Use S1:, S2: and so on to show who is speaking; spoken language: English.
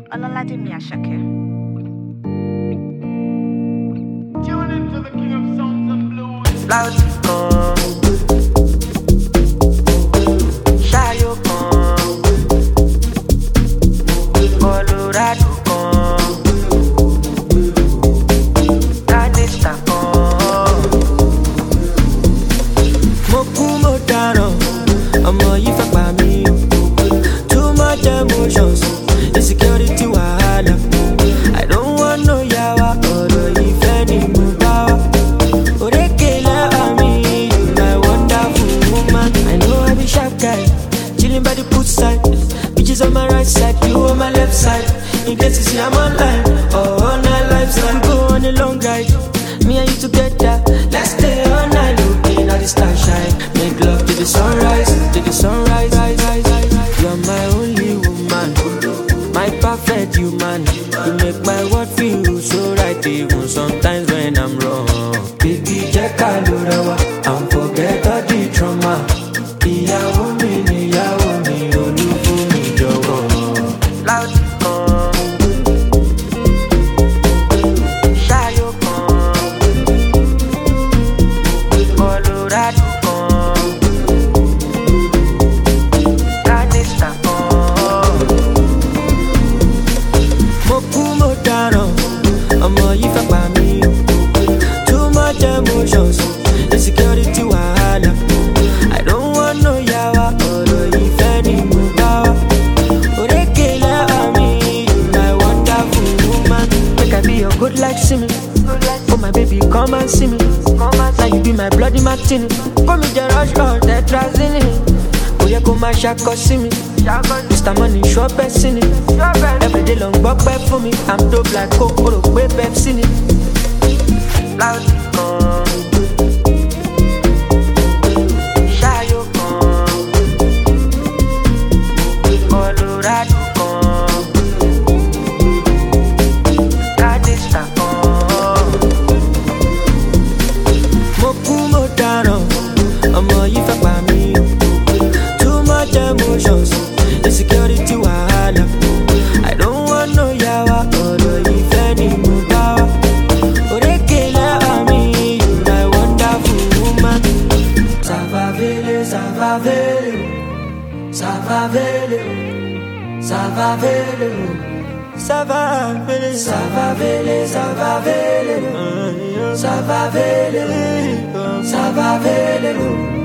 S1: Olaladimi Ashake.
S2: Tune into the king of sounds and blues.
S3: Loud come, Shayo come, Colorado come, Canista come. Moku Modano, ọmọ yìí fẹ́ pa mí o. Too much emotions, insecurity wahala. I don't want no yawa, ọ̀rọ̀ ìfẹ́ ni mo bá wá. Orekele ami, you my wonderful woman. I know I be sharp guy, chilling by the poolside. Bitches on my right side, you on my left side. In case you see I'm online, on my lifestyle. We go on a long ride, me and you together. Let's stay all night, looking at the starshine. Make love to the sunrise, to the sunrise. You're my only woman, my perfect human. You make my world feel so right, even sometimes when I'm wrong. Baby, check out and forget all the trauma. Ìyàwó mi, olúfún mi jọ̀wọ́. Loud come, Shayo come, Colorado come, Canista come. Moku Modano, ọmọ yìí fẹ́ pa mí o. Too much emotions, insecurity wahala. I don't want no yawa, ọ̀rọ̀ ìfẹ́ ni mo bá wá. Orekele ami, you my wonderful woman. Make I be your good like Simi. Oh my baby, come and see me. Now you be my bloody martini. Come me the rush on the trazini. Oh yeah, come and shako see me. Mr. Money, sure person. Every day long buck back for me. I'm dope like Coke, or way Pepsi. Loud come, Shayo come, Colorado come, Canista come. Moku Modano, ọmọ yìí fẹ́ pa mí o. Too much emotions, insecurity wahala. I don't want no yawa, ọ̀rọ̀ ìfẹ́ ni mo bá wá. Orekele ami, you my wonderful woman. Ça va vele, ça va vele, ça va vele, ça va vele, ça va vele, ça va vele, ça va vele, ça va vele, ça va vele.